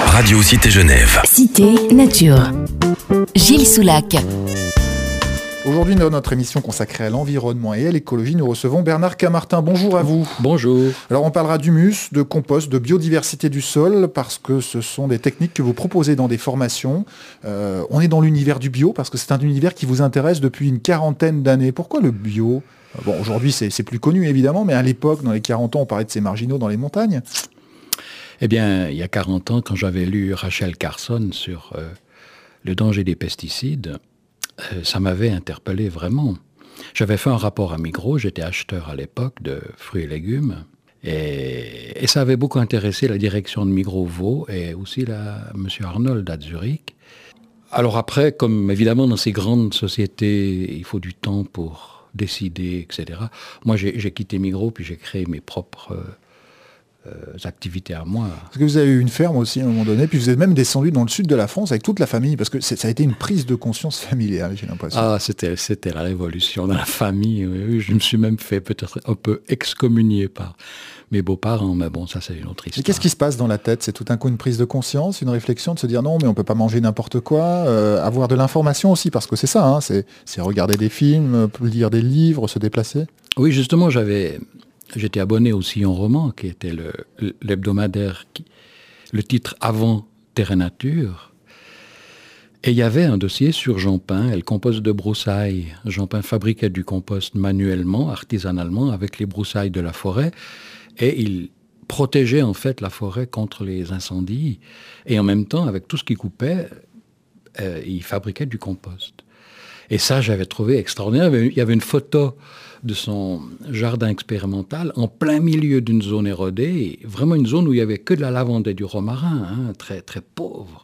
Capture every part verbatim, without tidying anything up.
Radio Cité Genève. Cité Nature. Gilles Soulac. Aujourd'hui, dans notre émission consacrée à l'environnement et à l'écologie, nous recevons Bernard Camartin. Bonjour à vous. Bonjour. Alors, on parlera d'humus, de compost, de biodiversité du sol, parce que ce sont des techniques que vous proposez dans des formations. Euh, on est dans l'univers du bio, parce que c'est un univers qui vous intéresse depuis une quarantaine d'années. Pourquoi le bio ? Bon, aujourd'hui, c'est, c'est plus connu, évidemment, mais à l'époque, dans les quarante ans, on parlait de ces marginaux dans les montagnes. Eh bien, il y a quarante ans, quand j'avais lu Rachel Carson sur euh, le danger des pesticides, euh, ça m'avait interpellé vraiment. J'avais fait un rapport à Migros, j'étais acheteur à l'époque de fruits et légumes, et, et ça avait beaucoup intéressé la direction de Migros Vaud et aussi la, M. Arnold à Zurich. Alors après, comme évidemment dans ces grandes sociétés, il faut du temps pour décider, et cetera. Moi, j'ai, j'ai quitté Migros, puis j'ai créé mes propres... Euh, Euh, activités à moi. Parce que vous avez eu une ferme aussi à un moment donné, puis vous êtes même descendu dans le sud de la France avec toute la famille, parce que c'est, ça a été une prise de conscience familiale, j'ai l'impression. Ah, c'était, c'était la révolution dans la famille. Oui, oui. Je me suis même fait peut-être un peu excommunier par mes beaux-parents, mais bon, ça c'est une autre histoire. Et qu'est-ce qui se passe dans la tête ? C'est tout d'un coup une prise de conscience, une réflexion de se dire non, mais on peut pas manger n'importe quoi, euh, avoir de l'information aussi, parce que c'est ça, hein, c'est, c'est regarder des films, lire des livres, se déplacer. Oui, justement, j'avais... J'étais abonné au Sillon Roman, qui était le, l'hebdomadaire, qui, le titre avant Terre et Nature. Et il y avait un dossier sur Jeanpin et le compost de broussailles. Jeanpin fabriquait du compost manuellement, artisanalement, avec les broussailles de la forêt. Et il protégeait en fait la forêt contre les incendies. Et en même temps, avec tout ce qu'il coupait, euh, il fabriquait du compost. Et ça, j'avais trouvé extraordinaire. Il y avait une photo de son jardin expérimental en plein milieu d'une zone érodée, vraiment une zone où il n'y avait que de la lavande et du romarin, hein, très, très pauvre.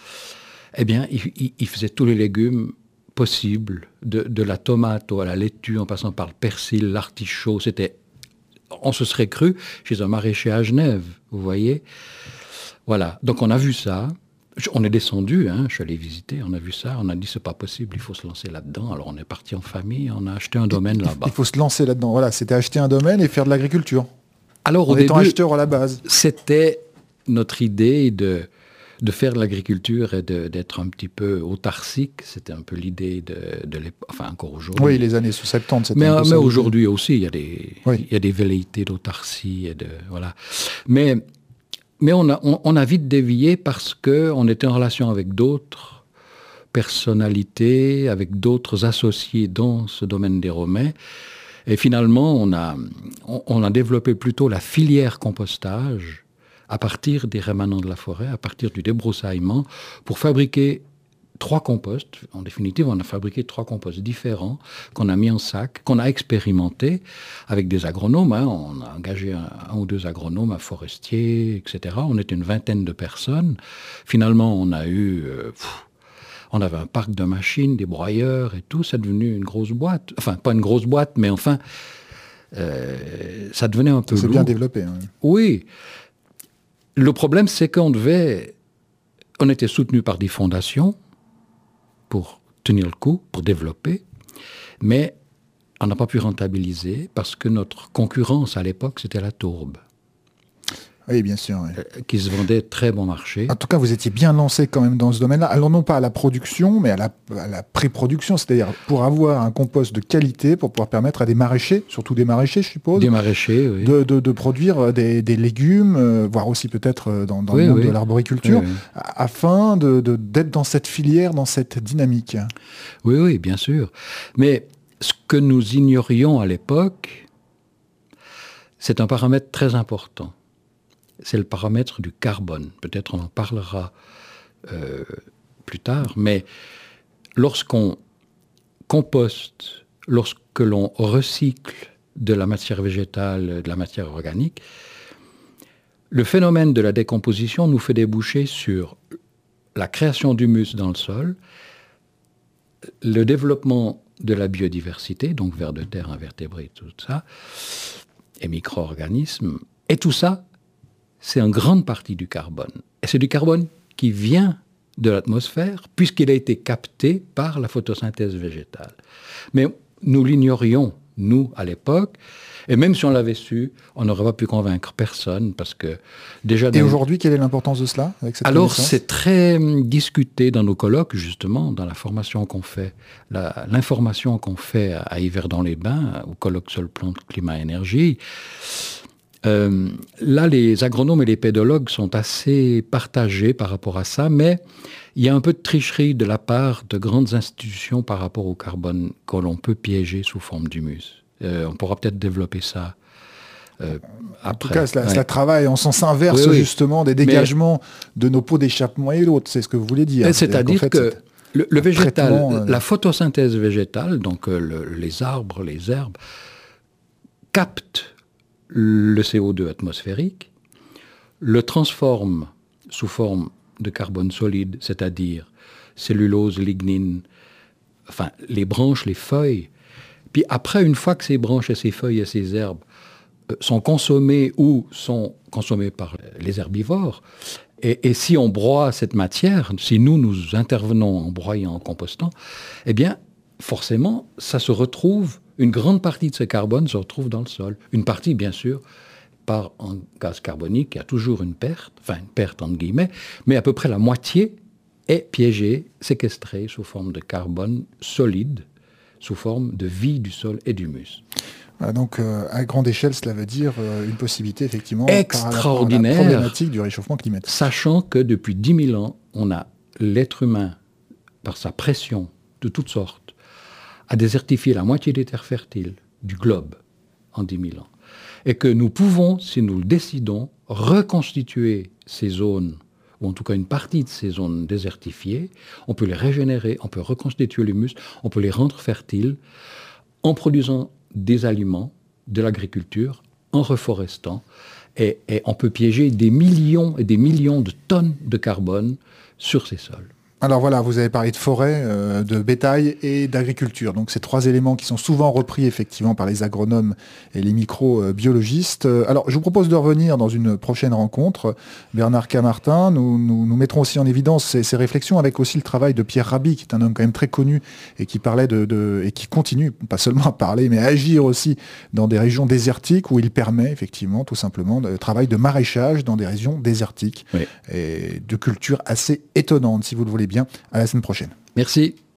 Eh bien, il, il, il faisait tous les légumes possibles, de, de la tomate à la laitue, en passant par le persil, l'artichaut. C'était, on se serait cru chez un maraîcher à Genève, vous voyez. Voilà, donc on a vu ça. On est descendu, hein, je suis allé visiter, on a vu ça, on a dit c'est pas possible, il faut se lancer là-dedans. Alors on est parti en famille, on a acheté un domaine là-bas. Il faut se lancer là-dedans, voilà, c'était acheter un domaine et faire de l'agriculture. Alors en au étant début, acheteur à la base. C'était notre idée de, de faire de l'agriculture et de, d'être un petit peu autarcique. C'était un peu l'idée de, de l'époque, enfin encore aujourd'hui. Oui, les années sous soixante-dix, c'était mais, un peu mais ça, aujourd'hui aussi, il y a des, oui. il y a des velléités d'autarcie et de voilà. Mais Mais on a, on, on a vite dévié parce qu'on était en relation avec d'autres personnalités, avec d'autres associés dans ce domaine des Romets. Et finalement, on a, on, on a développé plutôt la filière compostage à partir des rémanents de la forêt, à partir du débroussaillement, pour fabriquer trois composts. En définitive, on a fabriqué trois composts différents qu'on a mis en sac, qu'on a expérimenté avec des agronomes. Hein. On a engagé un, un ou deux agronomes, un forestier, et cetera. On était une vingtaine de personnes. Finalement, on a eu... Euh, pff, on avait un parc de machines, des broyeurs et tout. C'est devenu une grosse boîte. Enfin, pas une grosse boîte, mais enfin, euh, ça devenait un peu ça lourd. C'est bien développé. Hein. Oui. Le problème, c'est qu'on devait... On était soutenu par des fondations pour tenir le coup, pour développer, mais on n'a pas pu rentabiliser parce que notre concurrence à l'époque, c'était la tourbe. Oui, bien sûr. Oui. Euh, qui se vendait très bon marché. En tout cas, vous étiez bien lancé quand même dans ce domaine-là. Alors non pas à la production, mais à la, à la pré-production, c'est-à-dire pour avoir un compost de qualité, pour pouvoir permettre à des maraîchers, surtout des maraîchers, je suppose, des maraîchers, oui. de, de, de produire des, des légumes, euh, voire aussi peut-être dans, dans oui, le monde oui. de l'arboriculture, oui, oui. afin de, de, d'être dans cette filière, dans cette dynamique. Oui, oui, bien sûr. Mais ce que nous ignorions à l'époque, c'est un paramètre très important. C'est le paramètre du carbone. Peut-être on en parlera euh, plus tard, mais lorsqu'on composte, lorsque l'on recycle de la matière végétale, de la matière organique, le phénomène de la décomposition nous fait déboucher sur la création d'humus dans le sol, le développement de la biodiversité, donc vers de terre, invertébrés, tout ça, et micro-organismes, et tout ça, c'est en grande partie du carbone. Et c'est du carbone qui vient de l'atmosphère, puisqu'il a été capté par la photosynthèse végétale. Mais nous l'ignorions, nous, à l'époque. Et même si on l'avait su, on n'aurait pas pu convaincre personne, parce que déjà... Et aujourd'hui, quelle est l'importance de cela avec cette Alors, connaissance ? c'est très hum, discuté dans nos colloques, justement, dans la formation qu'on fait. La, l'information qu'on fait à, à Yverdon-les-Bains, au colloque Sol, Plante, Climat, Énergie. Euh, là, les agronomes et les pédologues sont assez partagés par rapport à ça, mais il y a un peu de tricherie de la part de grandes institutions par rapport au carbone que l'on peut piéger sous forme d'humus. Euh, on pourra peut-être développer ça euh, après. En tout cas, cela, ouais. cela travaille en sens inverse, Oui, oui. justement, des dégagements Mais, de nos pots d'échappement et l'autre. C'est ce que vous voulez dire. C'est-à-dire fait, que le, le végétal, euh... la photosynthèse végétale, donc euh, le, les arbres, les herbes, captent le C O deux atmosphérique, le transforme sous forme de carbone solide, c'est-à-dire cellulose, lignine, enfin les branches, les feuilles. Puis après, une fois que ces branches et ces feuilles et ces herbes euh, sont consommées ou sont consommées par les herbivores, et, et si on broie cette matière, si nous, nous intervenons en broyant, en compostant, eh bien, forcément, ça se retrouve, une grande partie de ce carbone se retrouve dans le sol. Une partie, bien sûr, part en gaz carbonique, il y a toujours une perte, enfin une perte entre guillemets, mais à peu près la moitié est piégée, séquestrée sous forme de carbone solide, sous forme de vie du sol et d'humus. Voilà, donc euh, à grande échelle, cela veut dire euh, une possibilité effectivement extraordinaire, par la, la problématique du réchauffement climatique. Sachant que depuis dix mille ans, on a l'être humain, par sa pression de toutes sortes, a désertifié la moitié des terres fertiles du globe en dix mille ans. Et que nous pouvons, si nous le décidons, reconstituer ces zones, ou en tout cas une partie de ces zones désertifiées. On peut les régénérer, on peut reconstituer l'humus, on peut les rendre fertiles en produisant des aliments, de l'agriculture, en reforestant. Et, et on peut piéger des millions et des millions de tonnes de carbone sur ces sols. Alors voilà, vous avez parlé de forêt, euh, de bétail et d'agriculture. Donc ces trois éléments qui sont souvent repris effectivement par les agronomes et les microbiologistes. Alors je vous propose de revenir dans une prochaine rencontre. Bernard Camartin, nous, nous, nous mettrons aussi en évidence ces, ces réflexions avec aussi le travail de Pierre Rabhi, qui est un homme quand même très connu et qui parlait de, de et qui continue, pas seulement à parler, mais à agir aussi dans des régions désertiques où il permet effectivement tout simplement le travail de maraîchage dans des régions désertiques, oui. Et de cultures assez étonnantes, si vous le voulez bien. À la semaine prochaine. Merci.